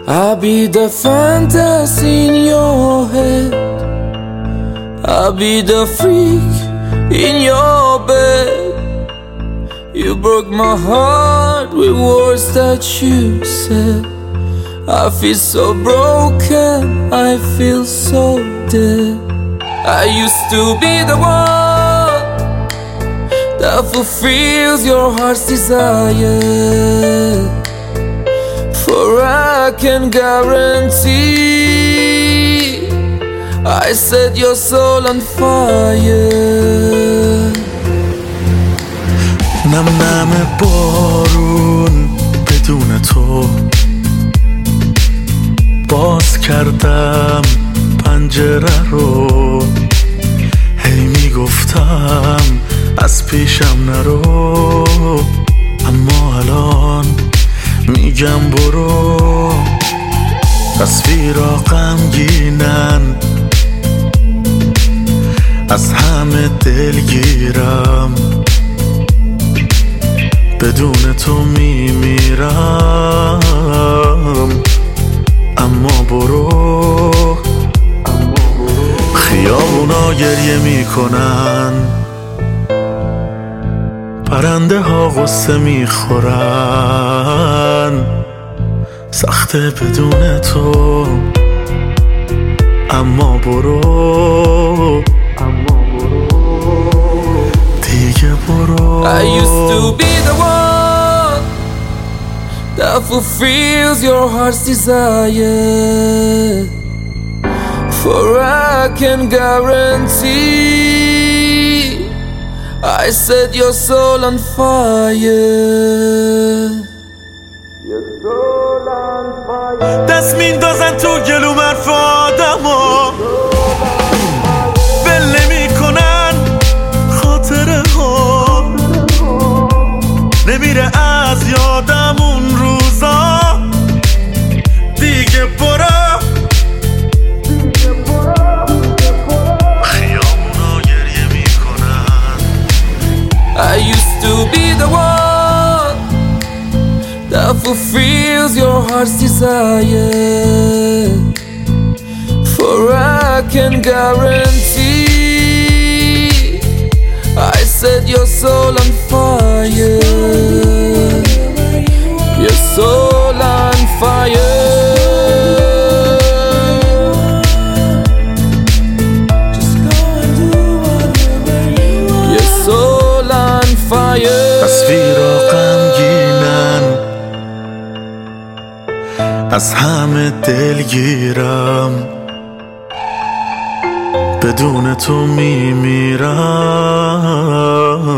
I'll be the fantasy in your head, I'll be the freak in your bed. You broke my heart with words that you said. I feel so broken, I feel so dead. I used to be the one that fulfills your heart's desire, for I can guarantee I set your soul on fire. نم نم بارون بدون تو، باز کردم پنجره رو، هی میگفتم از پیشم نرو، اما الان میگم برو. تصویرها غمگینن، از همه دلگیرم، بدون تو میمیرم، اما برو. خیابونا گریه میکنن، پرنده ها غصه میخورن، سخته بدون تو، اما برو دیگه برو. I used to be the one that fulfills your heart's desire, for I can guarantee I set your soul on fire. Your soul on fire. دست میندازن تو گلوم حرف آدما، ول نمیکنن خاطره ها، نمیره از یادم اون روزا. دیگه برو. خیابونا گریه میکنن. I used to be the one that fulfills your heart's desire, for I can guarantee I set your soul on fire. Your soul on fire. Just go and do whatever you want. Your soul on fire. تصویرها غمگینن، از همه دلگیرم، بدون تو میمیرم.